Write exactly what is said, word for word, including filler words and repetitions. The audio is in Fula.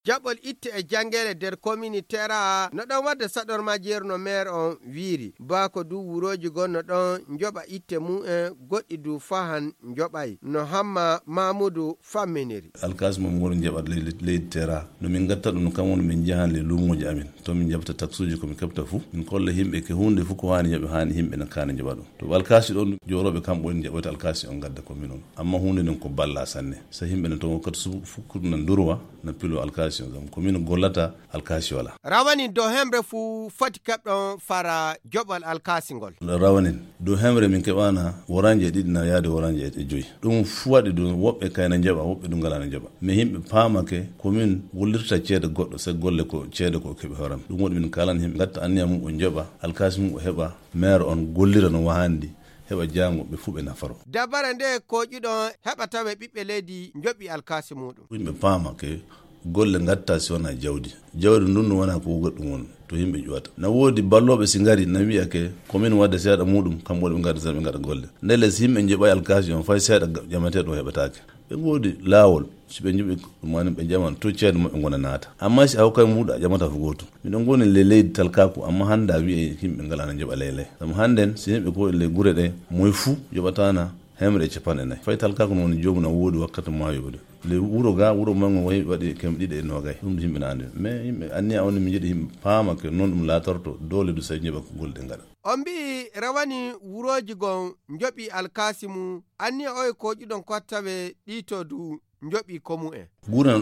jaɓol itte e jangele nder communautaire no ɗon wadda saɗorma jeerno maire on wiiri bako du wuroji gonno ɗon joɓa itte mu'en goɗɗi du fahan joɓay no hamma mamoudou famminiri alkasmo ngol jaɓat leydi terra no min gatta ɗum kam woni min jahan le lumoji amin to min jabta taxuji ko min kebta fu min kolla himɓe ke hunde fu ko hani jaɓe hani himɓe na kane jaɓa ɗum to alkasi ɗon joroɓe kam ɓoni jaɓoyta alkasi on gadda commune on amma hunde non ko balla sanne so himɓe ne to kat fukkudu na durwa na pilo alkasi on commune gollata alkasi wala rawani do hemre fu foti keɓɗon fara joɓal alkasi ngol rawanin do hemre min keɓana woranje ɗiɗi na yaade woranje e joyi ɗum fu waɗi ɗum woɓɓe kayna jaɓa woɓɓe ɗum galana jaɓa mais himɓe paamake commune wollirta ceede goɗɗo so golle ko ceede ko keɓe horam ɗum waɗi min kalan himɓe gatta anniya mum o joɓa alkasi mum o heɓa maire on gollira no wahandi heɓa jango ɓe fuɓe nafaro dabare nde koƴuɗon heɓa tawe ɓiɓɓe leydi joɓi alkasi muɗum yimɓe paamake golle gatta si wona jawdi jawdi ndun no wona ko goɗɗum won to yimɓe ƴuwata na woodi balloɓe si ngari na wiyake commune wadde seeɗa muɗum kamɓe ɓe gadda seeɗa ɓe gaɗa golle ndele si yimɓe jeeɓa alkasi on fay seeɗa ƴamateɗo heɓatake ɓe goodi laawol si ɓe jiɓi mani ɓe jaman to ceede maɓɓe gona naata amma si hawkay muɗa ƴamata ko gotum miɗon goni le leydi talkaku amma hande a wiye yimɓe ngalana jaɓa leyle sabu hannden si yimɓe ko le gure ɗe moye fuu joɓatana hemre capanɗe nayyi fay talkaku no woni jomum no woodi wakkati mayoɓe le wuro ga wuro mango wayi waɗi kem ɗiɗi e nogay ɗum yimɓe na andi mais yimɓe anni a on mi jiiɗi yimɓe paama ke noon ɗum laatorto dole du sa jeeɓa ko golde ngaɗa on mbi rawani wuroji gon joɓi alkasi mum anni oye koƴuɗon kottaɓe ɗito du joɓi komu en